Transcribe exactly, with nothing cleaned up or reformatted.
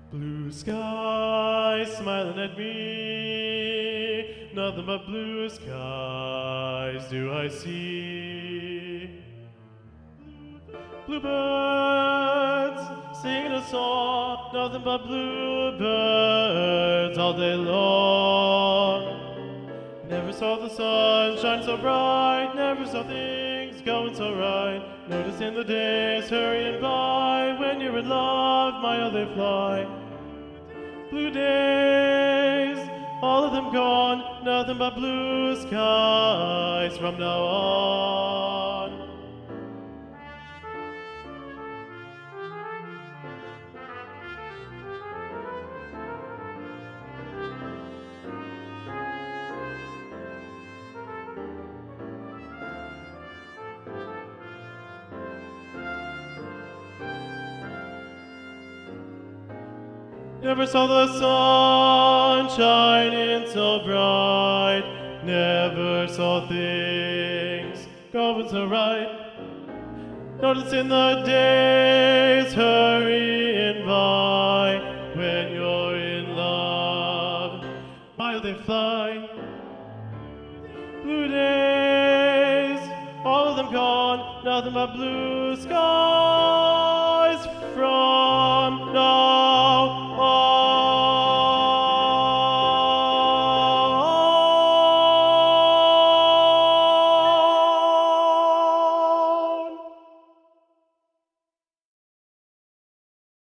Blue skies smiling at me, nothing but blue skies do I see. Bluebirds singing a song, nothing but bluebirds all day long. Never saw the sun shine so bright, never saw things going so right. Noticing the days hurrying by, when you're in love, my how they fly. Blue days, all of them gone, nothing but blue skies from now on. Never saw the sun shining so bright, never saw things going so right. Noticing the days hurrying by, when you're in love, while they fly. Blue days, all of them gone, nothing but blue skies from now